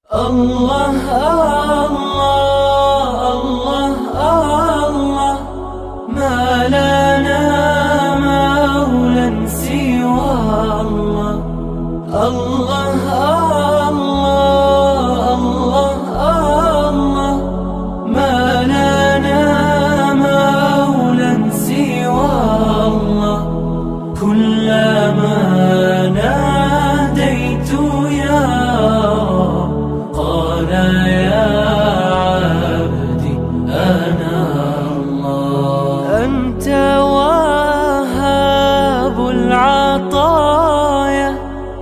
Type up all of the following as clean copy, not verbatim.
الله الله الله الله، ما لنا مولى سوى الله. الله الله الله الله، ما لنا مولى سوى الله. كلما ناديت يا قال يا عبدي أنا الله. أنت وهاب العطايا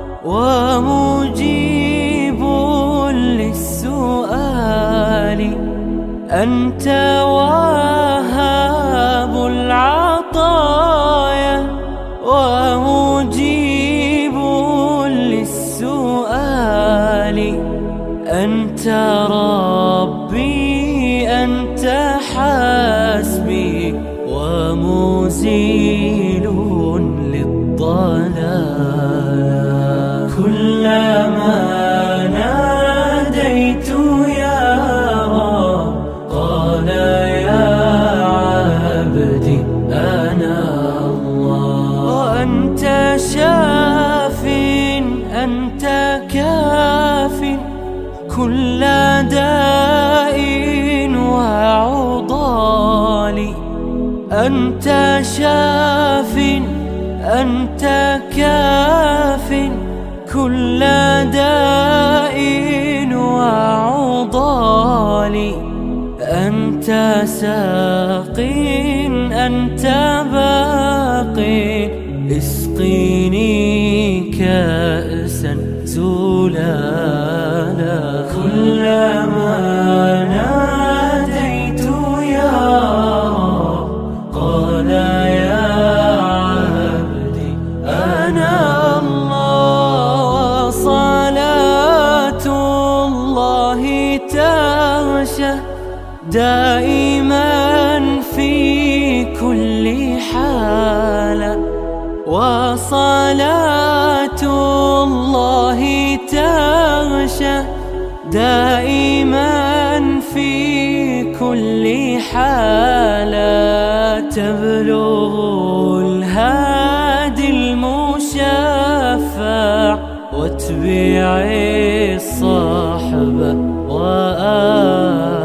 ومجيب للسؤال. أنت وهاب العطايا ومجيب للسؤال. أنت ربي أنت حسبي ومزيل للضلال. كلما ناديت يا رب قال يا عبدي أنا الله. وأنت شاف أنت كاف كل داء وعضال. أنت شاف أنت كاف كل داء وعضال. أنت ساق أنت باق اسقيني كأسا زلالا. كلما ناديت يا رب قال يا عبدي أنا الله. صلاة الله تغشى دائما في كل حالة. وصلاة الله تغشى دائما في كل حالة. تبلغ الهادي المشفع واتبع الصحب وآل.